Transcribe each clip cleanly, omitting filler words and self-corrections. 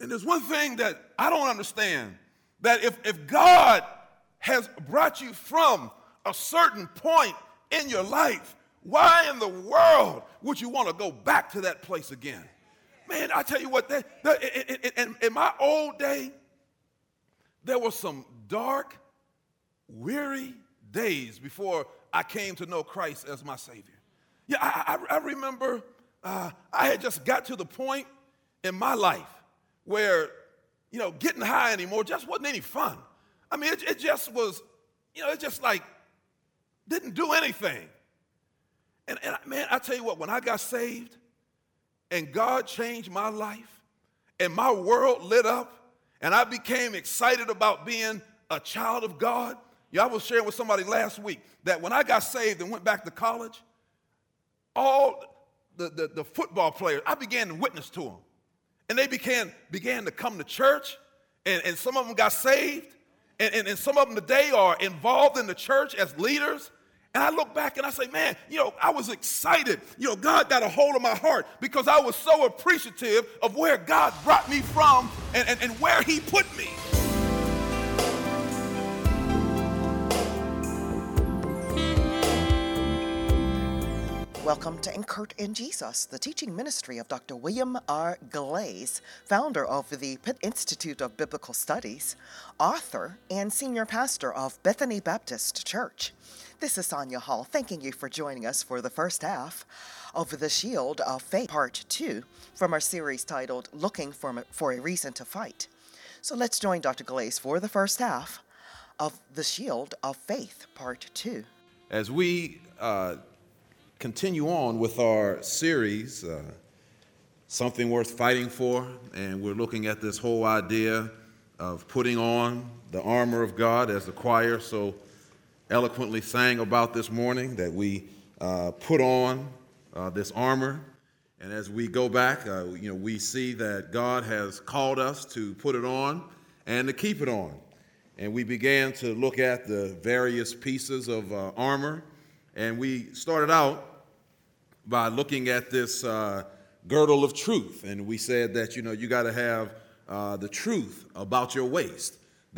And there's one thing that I don't understand, that if God has brought you from a certain point in your life, why in the world would you want to go back to that place again? Man, I tell you what, in my old day, there were some dark, weary days before I came to know Christ as my Savior. Yeah, I remember I had just got to the point in my life where, getting high anymore just wasn't any fun. I mean, it just was, it just like didn't do anything. And man, I tell you what, when I got saved and God changed my life and my world lit up and I became excited about being a child of God. I was sharing with somebody last week that when I got saved and went back to college, all the football players, I began to witness to them. And they began to come to church, and some of them got saved, and some of them today are involved in the church as leaders. And I look back and I say, man, I was excited. God got a hold of my heart because I was so appreciative of where God brought me from and where he put me. Welcome to Anchored in Jesus, the teaching ministry of Dr. William R. Glaze, founder of the Pitt Institute of Biblical Studies, author, and senior pastor of Bethany Baptist Church. This is Sonia Hall, thanking you for joining us for the first half of The Shield of Faith, Part 2, from our series titled Looking for a Reason to Fight. So let's join Dr. Glaze for the first half of The Shield of Faith, Part 2. As we continue on with our series, Something Worth Fighting For, and we're looking at this whole idea of putting on the armor of God, as the choir so eloquently sang about this morning, that we put on this armor. And as we go back, we see that God has called us to put it on and to keep it on. And we began to look at the various pieces of armor, and we started out by looking at this girdle of truth. And we said that, you got to have the truth about your waist,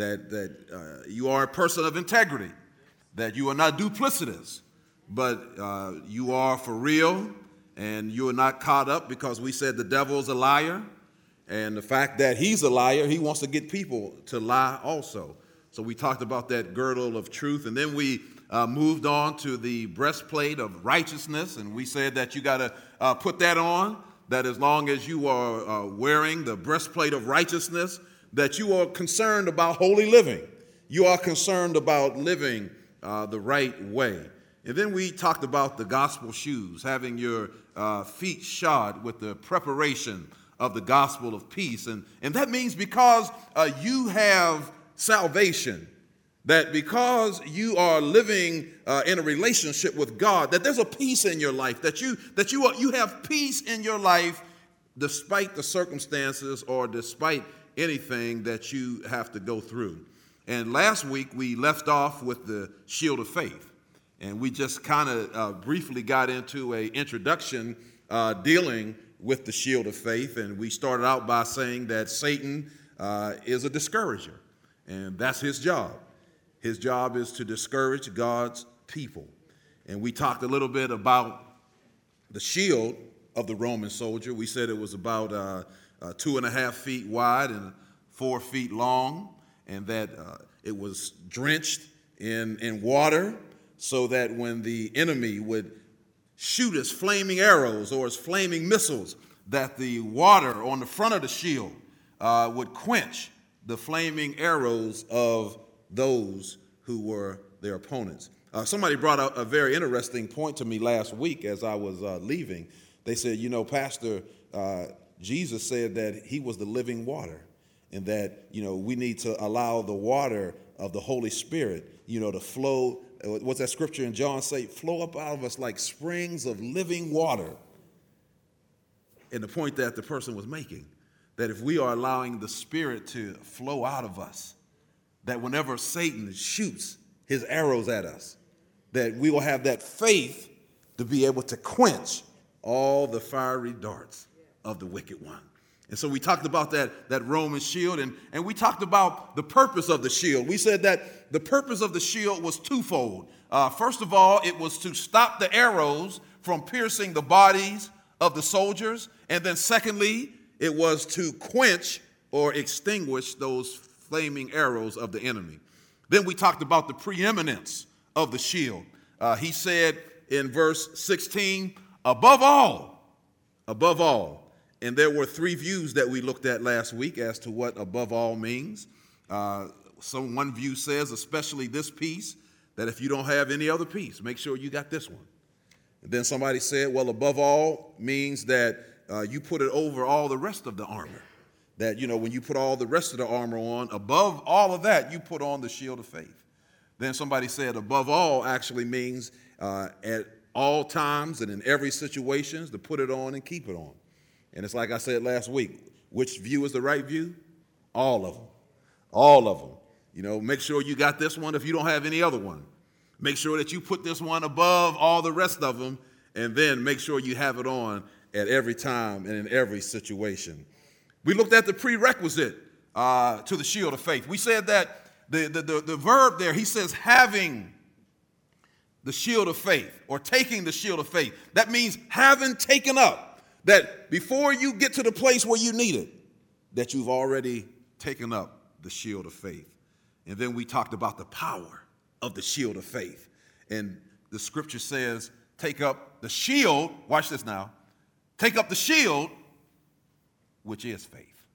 that you are a person of integrity, that you are not duplicitous, but you are for real, and you are not caught up, because we said the devil is a liar, and the fact that he's a liar, he wants to get people to lie also. So we talked about that girdle of truth, and then we moved on to the breastplate of righteousness, and we said that you got to put that on, that as long as you are wearing the breastplate of righteousness, that you are concerned about holy living. You are concerned about living the right way. And then we talked about the gospel shoes, having your feet shod with the preparation of the gospel of peace. And that means because you have salvation, that because you are living in a relationship with God, that there's a peace in your life, that you have peace in your life despite the circumstances or despite anything that you have to go through. And last week we left off with the shield of faith, and we just kind of briefly got into an introduction dealing with the shield of faith, and we started out by saying that Satan is a discourager, and that's his job. His job is to discourage God's people. And we talked a little bit about the shield of the Roman soldier. We said it was about 2.5 feet wide and 4 feet long, and that it was drenched in water, so that when the enemy would shoot his flaming arrows or his flaming missiles, that the water on the front of the shield would quench the flaming arrows of those who were their opponents. Somebody brought out a very interesting point to me last week as I was leaving. They said, Pastor, Jesus said that he was the living water, and that, we need to allow the water of the Holy Spirit, to flow. What's that scripture in John say? Flow up out of us like springs of living water. And the point that the person was making, that if we are allowing the Spirit to flow out of us, that whenever Satan shoots his arrows at us, that we will have that faith to be able to quench all the fiery darts of the wicked one. And so we talked about that Roman shield, and we talked about the purpose of the shield. We said that the purpose of the shield was twofold. First of all, it was to stop the arrows from piercing the bodies of the soldiers. And then secondly, it was to quench or extinguish those flaming arrows of the enemy. Then we talked about the preeminence of the shield. He said in verse 16, above all, and there were three views that we looked at last week as to what above all means. One view says, especially this piece, that if you don't have any other piece, make sure you got this one. And then somebody said, well, above all means that you put it over all the rest of the armor. That, when you put all the rest of the armor on, above all of that, you put on the shield of faith. Then somebody said above all actually means at all times and in every situation to put it on and keep it on. And it's like I said last week, which view is the right view? All of them. All of them. Make sure you got this one if you don't have any other one. Make sure that you put this one above all the rest of them, and then make sure you have it on at every time and in every situation. We looked at the prerequisite to the shield of faith. We said that the verb there, he says having the shield of faith or taking the shield of faith. That means having taken up. That before you get to the place where you need it, that you've already taken up the shield of faith. And then we talked about the power of the shield of faith. And the scripture says, take up the shield, watch this now, take up the shield, which is faith,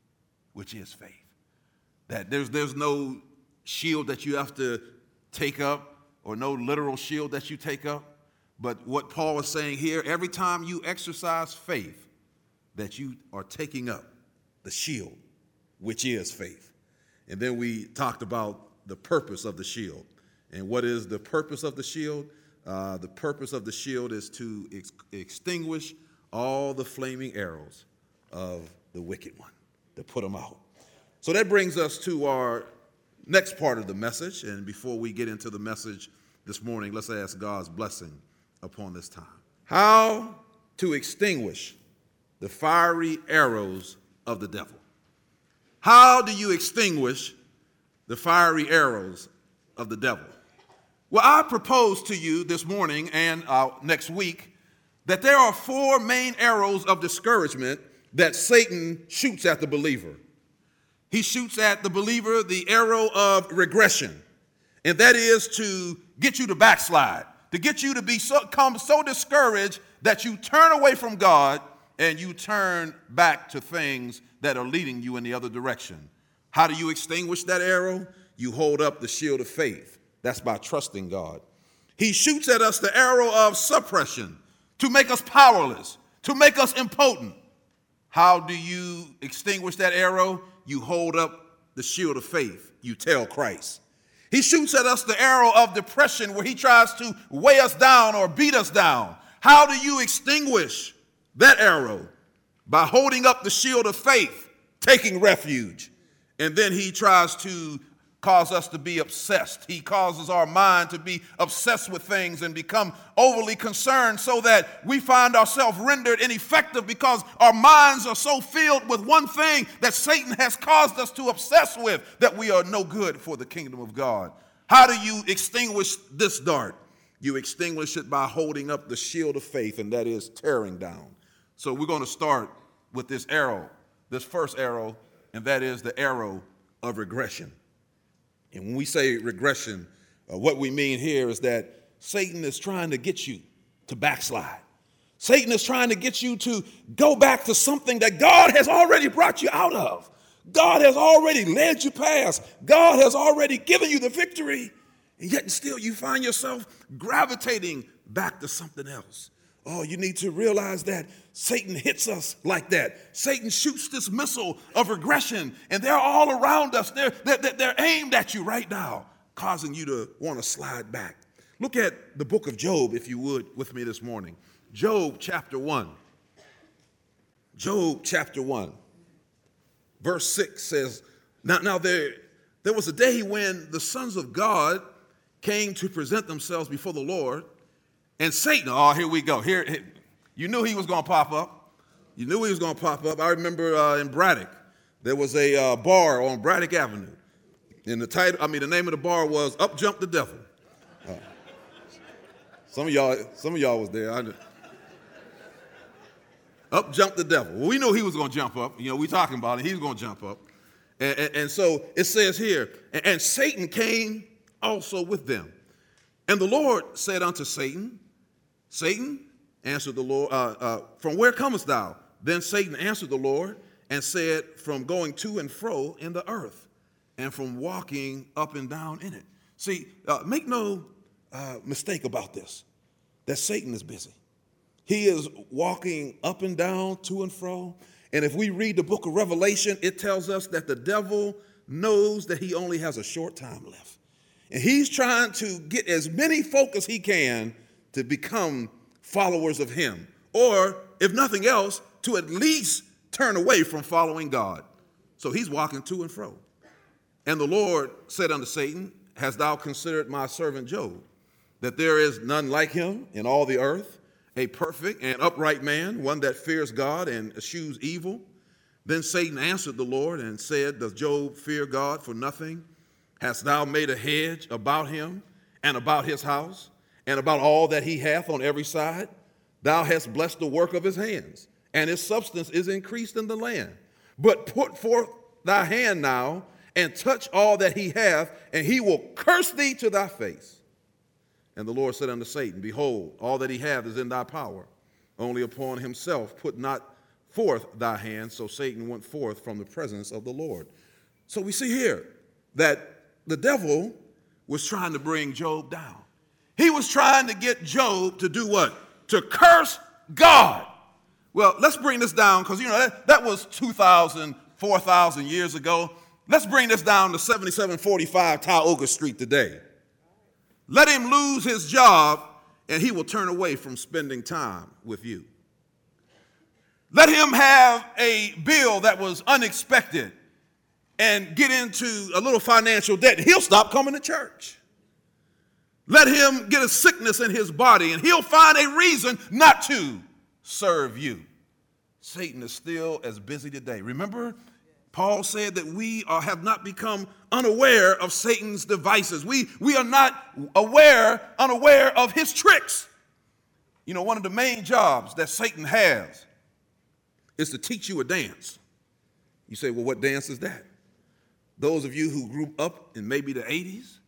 That there's no shield that you have to take up or no literal shield that you take up. But what Paul is saying here, every time you exercise faith, that you are taking up the shield, which is faith. And then we talked about the purpose of the shield. And what is the purpose of the shield? The purpose of the shield is to extinguish all the flaming arrows of the wicked one, to put them out. So that brings us to our next part of the message. And before we get into the message this morning, let's ask God's blessing upon this time. How to extinguish the fiery arrows of the devil. How do you extinguish the fiery arrows of the devil? Well, I propose to you this morning and next week that there are four main arrows of discouragement that Satan shoots at the believer. He shoots at the believer the arrow of regression, and that is to get you to backslide, to get you to become so discouraged that you turn away from God and you turn back to things that are leading you in the other direction. How do you extinguish that arrow? You hold up the shield of faith. That's by trusting God. He shoots at us the arrow of suppression to make us powerless, to make us impotent. How do you extinguish that arrow? You hold up the shield of faith. You tell Christ. He shoots at us the arrow of depression where he tries to weigh us down or beat us down. How do you extinguish that arrow? By holding up the shield of faith, taking refuge. And then he tries to cause us to be obsessed. He causes our mind to be obsessed with things and become overly concerned so that we find ourselves rendered ineffective because our minds are so filled with one thing that Satan has caused us to obsess with that we are no good for the kingdom of God. How do you extinguish this dart? You extinguish it by holding up the shield of faith, and that is tearing down. So we're going to start with this arrow, this first arrow, and that is the arrow of regression. And when we say regression, what we mean here is that Satan is trying to get you to backslide. Satan is trying to get you to go back to something that God has already brought you out of. God has already led you past. God has already given you the victory. And yet still you find yourself gravitating back to something else. Oh, you need to realize that Satan hits us like that. Satan shoots this missile of regression, and they're all around us. They're aimed at you right now, causing you to want to slide back. Look at the book of Job, if you would, with me this morning. Job chapter 1. Job chapter 1. Verse 6 says, Now there was a day when the sons of God came to present themselves before the Lord, and Satan, oh, here we go. Here, you knew he was going to pop up. You knew he was going to pop up. I remember in Braddock, there was a bar on Braddock Avenue. And the name of the bar was Up Jump the Devil. Some of y'all was there. Up jumped the devil. Well, we knew he was going to jump up. We talking about it. He was going to jump up. And so it says here, and Satan came also with them. And the Lord said unto Satan, Satan, answered the Lord, from where comest thou? Then Satan answered the Lord and said, from going to and fro in the earth, and from walking up and down in it. See, make no mistake about this, that Satan is busy. He is walking up and down, to and fro. And if we read the book of Revelation, it tells us that the devil knows that he only has a short time left. And he's trying to get as many folk as he can to become followers of him. Or, if nothing else, to at least turn away from following God. So he's walking to and fro. And the Lord said unto Satan, hast thou considered my servant Job, that there is none like him in all the earth, a perfect and upright man, one that fears God and eschews evil? Then Satan answered the Lord and said, does Job fear God for nothing? Hast thou made a hedge about him and about his house and about all that he hath on every side? Thou hast blessed the work of his hands, and his substance is increased in the land. But put forth thy hand now and touch all that he hath, and he will curse thee to thy face. And the Lord said unto Satan, behold, all that he hath is in thy power. Only upon himself put not forth thy hand. So Satan went forth from the presence of the Lord. So we see here that the devil was trying to bring Job down. He was trying to get Job to do what? To curse God. Well, let's bring this down, because that was 2,000, 4,000 years ago. Let's bring this down to 7745 Tioga Street today. Let him lose his job, and he will turn away from spending time with you. Let him have a bill that was unexpected and get into a little financial debt, and he'll stop coming to church. Let him get a sickness in his body, and he'll find a reason not to serve you. Satan is still as busy today. Remember, Paul said that we have not become unaware of Satan's devices. We are not unaware of his tricks. One of the main jobs that Satan has is to teach you a dance. You say, well, what dance is that? Those of you who grew up in maybe the 80s,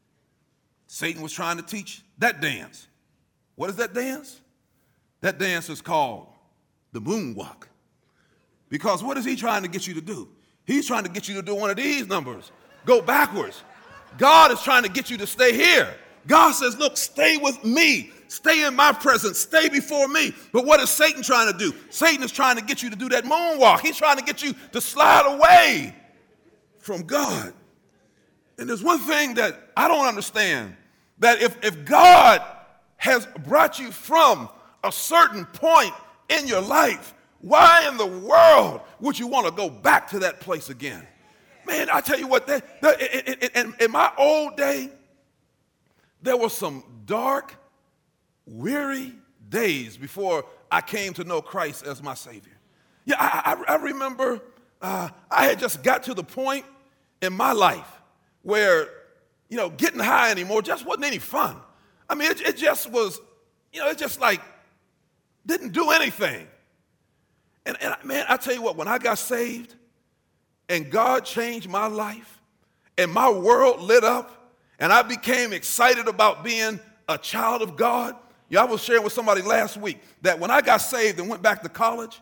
Satan was trying to teach that dance. What is that dance? That dance is called the moonwalk. Because what is he trying to get you to do? He's trying to get you to do one of these numbers. Go backwards. God is trying to get you to stay here. God says, look, stay with me. Stay in my presence. Stay before me. But what is Satan trying to do? Satan is trying to get you to do that moonwalk. He's trying to get you to slide away from God. And there's one thing that I don't understand, that if God has brought you from a certain point in your life, why in the world would you want to go back to that place again? Man, I tell you what, in my old day, there were some dark, weary days before I came to know Christ as my Savior. Yeah, I remember I had just got to the point in my life where, getting high anymore just wasn't any fun. I mean, it just was, it just like didn't do anything. And man, I tell you what, when I got saved and God changed my life and my world lit up and I became excited about being a child of God. I was sharing with somebody last week that when I got saved and went back to college,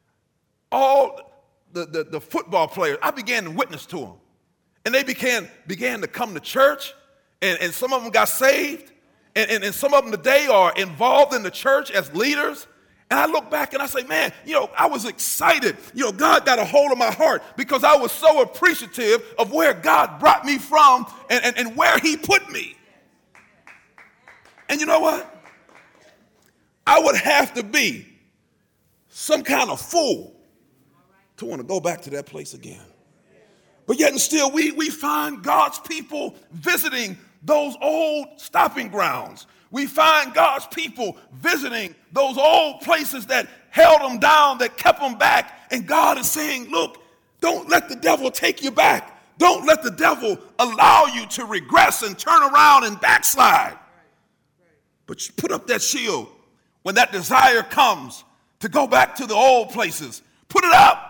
all the football players, I began to witness to them. And they began to come to church, and some of them got saved, and some of them today are involved in the church as leaders. And I look back and I say, man, I was excited. God got a hold of my heart because I was so appreciative of where God brought me from and where he put me. And you know what? I would have to be some kind of fool to want to go back to that place again. But yet and still, we find God's people visiting those old stopping grounds We find God's people visiting those old places that held them down, that kept them back. And God is saying, look, don't let the devil take you back. Don't let the devil allow you to regress and turn around and backslide. But you put up that shield when that desire comes to go back to the old places. Put it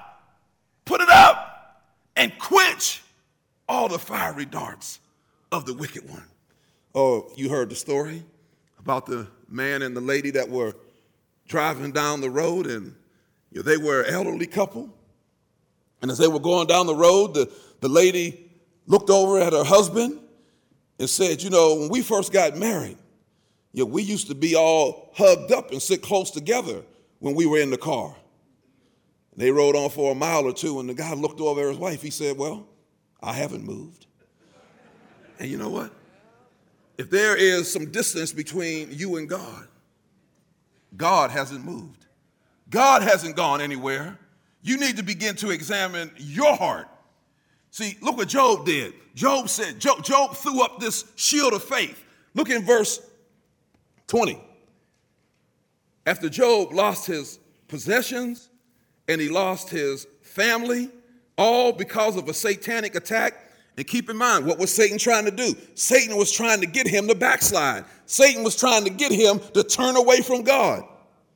up, and quench all the fiery darts of the wicked one. Oh, you heard the story about the man and the lady that were driving down the road, and they were an elderly couple. And as they were going down the road, the lady looked over at her husband and said, when we first got married, we used to be all hugged up and sit close together when we were in the car. They rode on for a mile or two, and the guy looked over at his wife. He said, well, I haven't moved. And you know what? If there is some distance between you and God, God hasn't moved. God hasn't gone anywhere. You need to begin to examine your heart. See, look what Job did. Job threw up this shield of faith. Look in verse 20. After Job lost his possessions and he lost his family, all because of a satanic attack. And keep in mind, what was Satan trying to do? Satan was trying to get him to backslide. Satan was trying to get him to turn away from God.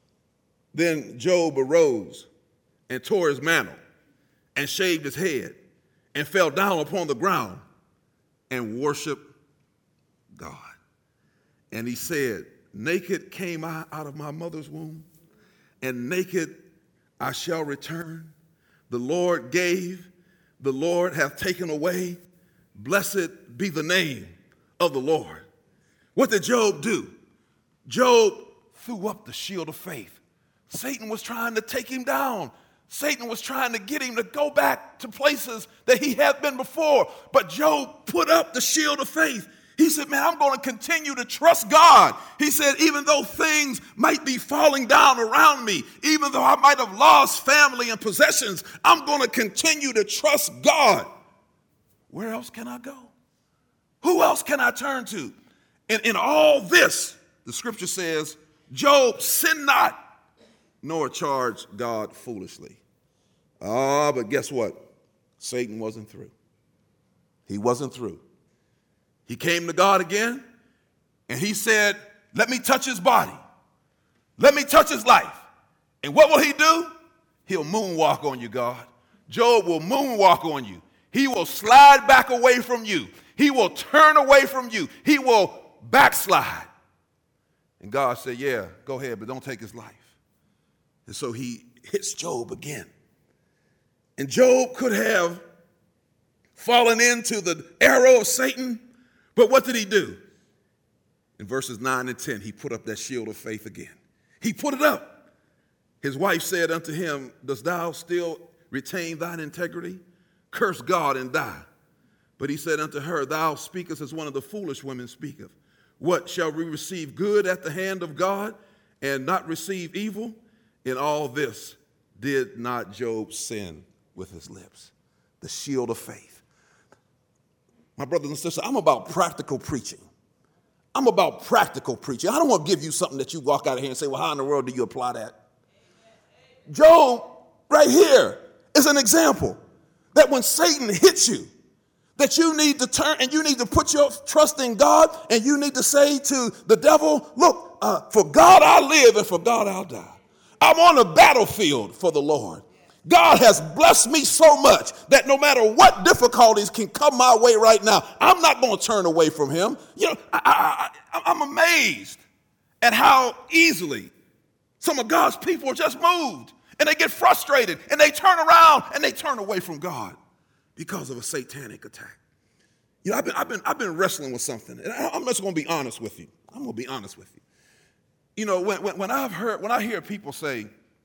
Then Job arose and tore his mantle and shaved his head and fell down upon the ground and worshiped God. And he said, naked came I out of my mother's womb, and naked I shall return. The Lord gave, the Lord hath taken away. Blessed be the name of the Lord. What did Job do? Job threw up the shield of faith. Satan was trying to take him down. Satan was trying to get him to go back to places that he had been before. But Job put up the shield of faith. He said, man, I'm going to continue to trust God. He said, even though things might be falling down around me, even though I might have lost family and possessions, I'm going to continue to trust God. Where else can I go? Who else can I turn to? And in all this, the scripture says, Job sinned not, nor charged God foolishly. But guess what? Satan wasn't through. He wasn't through. He came to God again, and he said, let me touch his body. Let me touch his life. And what will he do? He'll moonwalk on you, God. Job will moonwalk on you. He will slide back away from you. He will turn away from you. He will backslide. And God said, yeah, go ahead, but don't take his life. And so he hits Job again. And Job could have fallen into the arrow of Satan, but what did he do? In verses 9 and 10, he put up that shield of faith again. He put it up. His wife said unto him, dost thou still retain thine integrity? Curse God and die. But he said unto her, thou speakest as one of the foolish women speaketh. What, shall we receive good at the hand of God and not receive evil? In all this did not Job sin with his lips. The shield of faith. My brothers and sisters, I'm about practical preaching. I'm about practical preaching. I don't want to give you something that you walk out of here and say, well, how in the world do you apply that? Job, right here, is an example that when Satan hits you, that you need to turn and you need to put your trust in God, and you need to say to the devil, look, for God I live and for God I'll die. I'm on the battlefield for the Lord. God has blessed me so much that no matter what difficulties can come my way right now, I'm not going to turn away from him. I'm amazed at how easily some of God's people are just moved, and they get frustrated, and they turn around and they turn away from God because of a satanic attack. I've been wrestling with something, and I'm just going to be honest with you. I'm going to be honest with you. When I hear people say,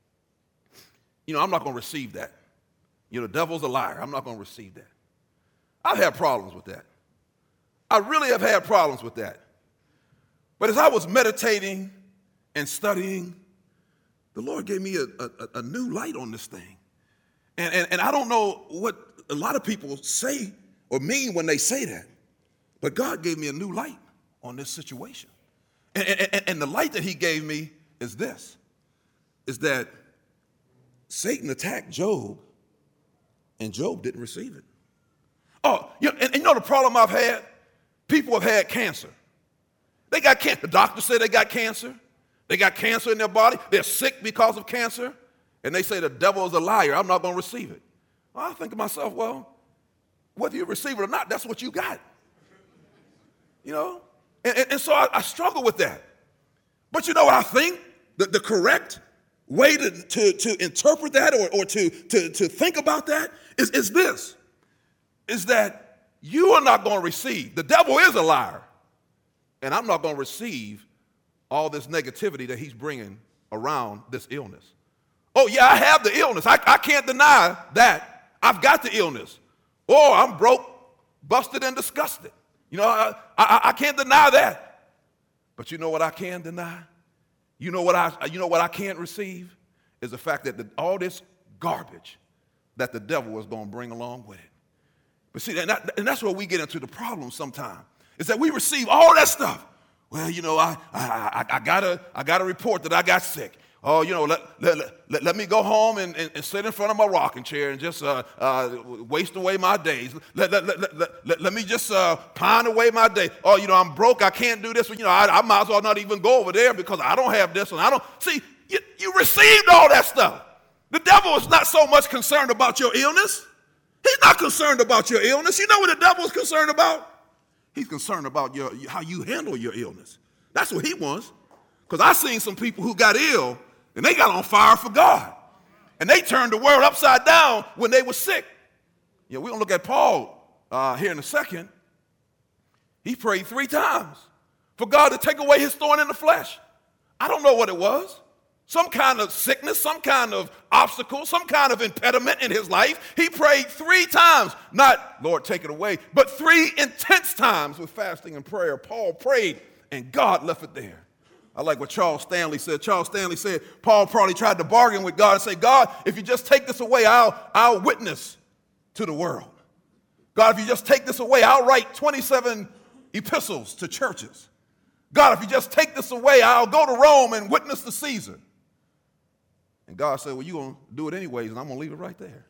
I'm not going to receive that. The devil's a liar. I'm not going to receive that. I've had problems with that. I really have had problems with that. But as I was meditating and studying, the Lord gave me a new light on this thing. And I don't know what a lot of people say or mean when they say that, but God gave me a new light on this situation. And the light that he gave me is this, is that Satan attacked Job, and Job didn't receive it. Oh, and you know the problem I've had? People have had cancer. They got cancer. The doctor said they got cancer. They got cancer in their body. They're sick because of cancer. And they say the devil is a liar. I'm not going to receive it. Well, I think to myself, well, whether you receive it or not, that's what you got. You know? And so I struggle with that. But you know what I think? The correct way to interpret that or to think about that is this, is that you are not going to receive. The devil is a liar. And I'm not going to receive all this negativity that he's bringing around this illness. Oh, yeah, I have the illness. I can't deny that. I've got the illness. Oh, I'm broke, busted, and disgusted. You know, I can't deny that. But you know what I can deny? You know what I can't receive? Is the fact that all this garbage that the devil is going to bring along with it. But see, and that's where we get into the problem sometimes, is that we receive all that stuff. Well, you know, I got a report that I got sick. Oh, you know, let me go home and sit in front of my rocking chair and just waste away my days. Let me just pine away my day. Oh, you know, I'm broke. I can't do this. You know, I might as well not even go over there because I don't have this. And I don't. See, you received all that stuff. The devil is not so much concerned about your illness. He's not concerned about your illness. You know what the devil is concerned about? He's concerned about how you handle your illness. That's what he wants. Because I've seen some people who got ill, and they got on fire for God. And they turned the world upside down when they were sick. Yeah, we're going to look at Paul here in a second. He prayed 3 times for God to take away his thorn in the flesh. I don't know what it was. Some kind of sickness, some kind of obstacle, some kind of impediment in his life. He prayed 3 times, not, Lord, take it away, but 3 intense times with fasting and prayer. Paul prayed, and God left it there. I like what Charles Stanley said. Charles Stanley said Paul probably tried to bargain with God and say, God, if you just take this away, I'll witness to the world. God, if you just take this away, I'll write 27 epistles to churches. God, if you just take this away, I'll go to Rome and witness to Caesar. And God said, well, you're going to do it anyways, and I'm going to leave it right there.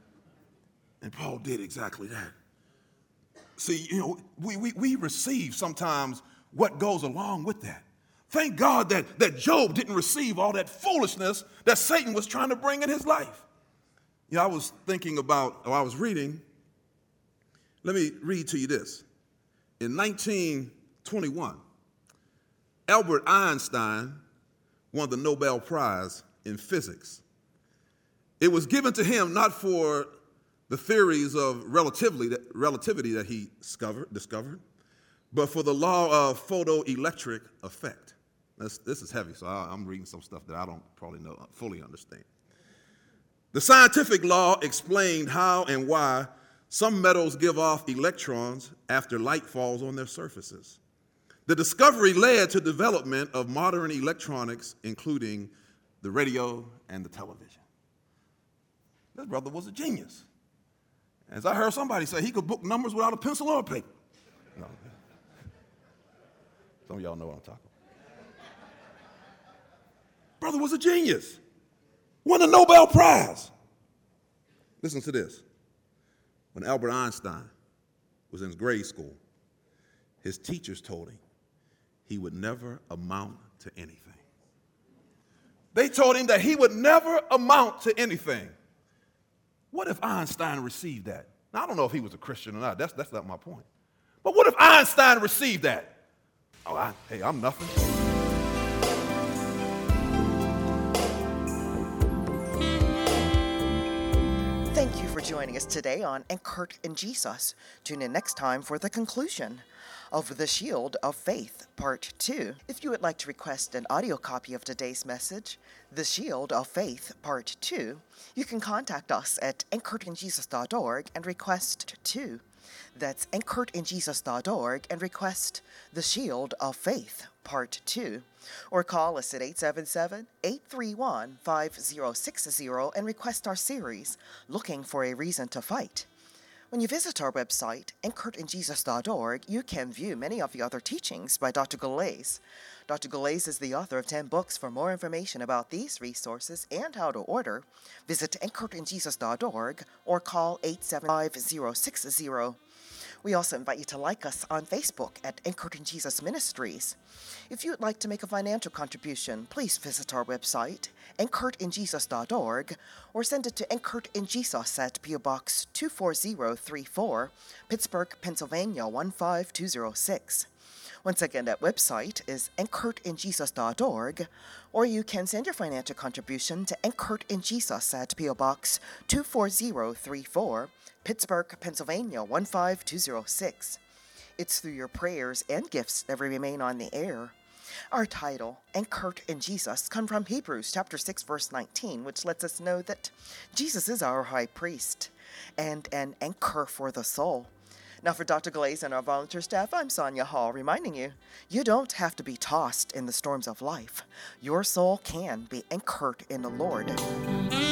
And Paul did exactly that. See, you know, we receive sometimes what goes along with that. Thank God that Job didn't receive all that foolishness that Satan was trying to bring in his life. You know, I was thinking about, or I was reading, let me read to you this. In 1921, Albert Einstein won the Nobel Prize in physics. It was given to him not for the theories of relativity that he discovered, but for the law of photoelectric effect. This is heavy, so I'm reading some stuff that I don't probably fully understand. The scientific law explained how and why some metals give off electrons after light falls on their surfaces. The discovery led to development of modern electronics, including the radio and the television. This brother was a genius. As I heard somebody say, he could book numbers without a pencil or a paper. No. Some of y'all know what I'm talking about. Brother was a genius. Won a Nobel Prize. Listen to this. When Albert Einstein was in grade school, his teachers told him he would never amount to anything. They told him that he would never amount to anything. What if Einstein received that? Now, I don't know if he was a Christian or not. That's not my point. But what if Einstein received that? Oh, hey, I'm nothing. Thank you for joining us today on Anchored in Jesus. Tune in next time for the conclusion of The Shield of Faith, Part 2. If you would like to request an audio copy of today's message, The Shield of Faith, Part 2, you can contact us at anchoredinjesus.org and request 2. That's anchoredinjesus.org and request The Shield of Faith, Part 2. Or call us at 877-831-5060 and request our series, Looking for a Reason to Fight. When you visit our website, anchoredinjesus.org, you can view many of the other teachings by Dr. Galais. Dr. Galais is the author of 10 books. For more information about these resources and how to order, visit anchoredinjesus.org or call 875-060. We also invite you to like us on Facebook at Anchored in Jesus Ministries. If you'd like to make a financial contribution, please visit our website, anchoredinjesus.org, or send it to Anchored in Jesus at P.O. Box 24034, Pittsburgh, Pennsylvania 15206. Once again, that website is anchoredinjesus.org, or you can send your financial contribution to Anchored in Jesus at P.O. Box 24034, Pittsburgh, Pennsylvania 15206. It's through your prayers and gifts that we remain on the air. Our title, Anchored in Jesus, comes from Hebrews chapter 6, verse 19, which lets us know that Jesus is our high priest and an anchor for the soul. Now, for Dr. Galais and our volunteer staff, I'm Sonia Hall, reminding you, you don't have to be tossed in the storms of life. Your soul can be anchored in the Lord.